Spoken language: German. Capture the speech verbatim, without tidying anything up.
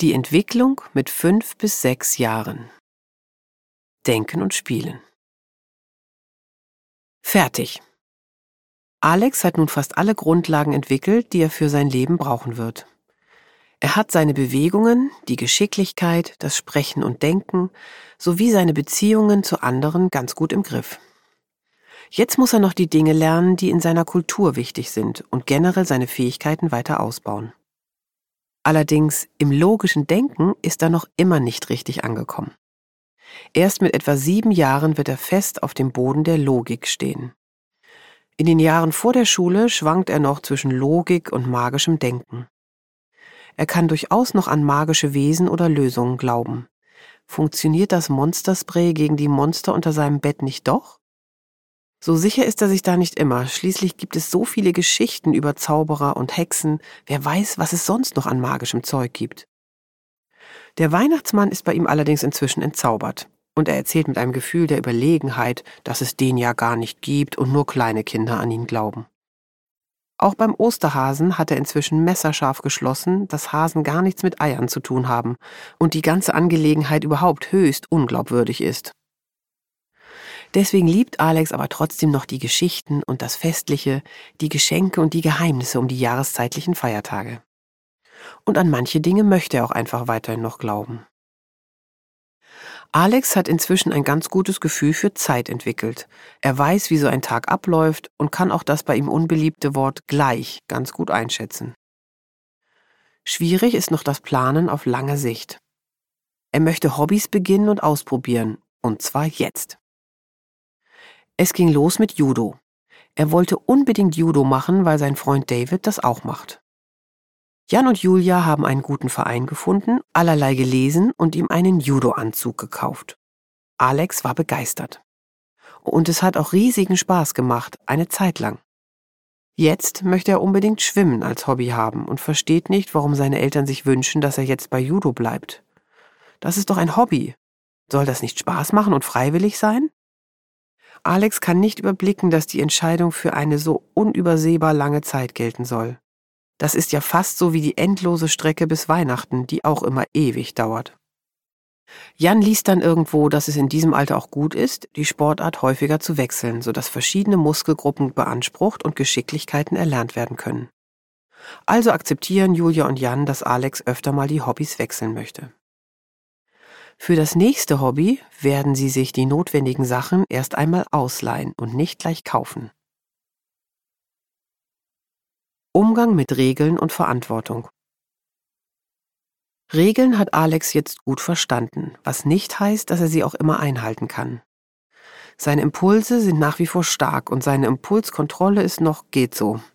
Die Entwicklung mit fünf bis sechs Jahren. Denken und Spielen. Fertig. Alex hat nun fast alle Grundlagen entwickelt, die er für sein Leben brauchen wird. Er hat seine Bewegungen, die Geschicklichkeit, das Sprechen und Denken sowie seine Beziehungen zu anderen ganz gut im Griff. Jetzt muss er noch die Dinge lernen, die in seiner Kultur wichtig sind und generell seine Fähigkeiten weiter ausbauen. Allerdings im logischen Denken ist er noch immer nicht richtig angekommen. Erst mit etwa sieben Jahren wird er fest auf dem Boden der Logik stehen. In den Jahren vor der Schule schwankt er noch zwischen Logik und magischem Denken. Er kann durchaus noch an magische Wesen oder Lösungen glauben. Funktioniert das Monsterspray gegen die Monster unter seinem Bett nicht doch? So sicher ist er sich da nicht immer. Schließlich gibt es so viele Geschichten über Zauberer und Hexen. Wer weiß, was es sonst noch an magischem Zeug gibt. Der Weihnachtsmann ist bei ihm allerdings inzwischen entzaubert. Und er erzählt mit einem Gefühl der Überlegenheit, dass es den ja gar nicht gibt und nur kleine Kinder an ihn glauben. Auch beim Osterhasen hat er inzwischen messerscharf geschlossen, dass Hasen gar nichts mit Eiern zu tun haben und die ganze Angelegenheit überhaupt höchst unglaubwürdig ist. Deswegen liebt Alex aber trotzdem noch die Geschichten und das Festliche, die Geschenke und die Geheimnisse um die jahreszeitlichen Feiertage. Und an manche Dinge möchte er auch einfach weiterhin noch glauben. Alex hat inzwischen ein ganz gutes Gefühl für Zeit entwickelt. Er weiß, wie so ein Tag abläuft und kann auch das bei ihm unbeliebte Wort gleich ganz gut einschätzen. Schwierig ist noch das Planen auf lange Sicht. Er möchte Hobbys beginnen und ausprobieren, und zwar jetzt. Es ging los mit Judo. Er wollte unbedingt Judo machen, weil sein Freund David das auch macht. Jan und Julia haben einen guten Verein gefunden, allerlei gelesen und ihm einen Judo-Anzug gekauft. Alex war begeistert. Und es hat auch riesigen Spaß gemacht, eine Zeit lang. Jetzt möchte er unbedingt Schwimmen als Hobby haben und versteht nicht, warum seine Eltern sich wünschen, dass er jetzt bei Judo bleibt. Das ist doch ein Hobby. Soll das nicht Spaß machen und freiwillig sein? Alex kann nicht überblicken, dass die Entscheidung für eine so unübersehbar lange Zeit gelten soll. Das ist ja fast so wie die endlose Strecke bis Weihnachten, die auch immer ewig dauert. Jan liest dann irgendwo, dass es in diesem Alter auch gut ist, die Sportart häufiger zu wechseln, sodass verschiedene Muskelgruppen beansprucht und Geschicklichkeiten erlernt werden können. Also akzeptieren Julia und Jan, dass Alex öfter mal die Hobbys wechseln möchte. Für das nächste Hobby werden sie sich die notwendigen Sachen erst einmal ausleihen und nicht gleich kaufen. Umgang mit Regeln und Verantwortung. Regeln hat Alex jetzt gut verstanden, was nicht heißt, dass er sie auch immer einhalten kann. Seine Impulse sind nach wie vor stark und seine Impulskontrolle ist noch geht so.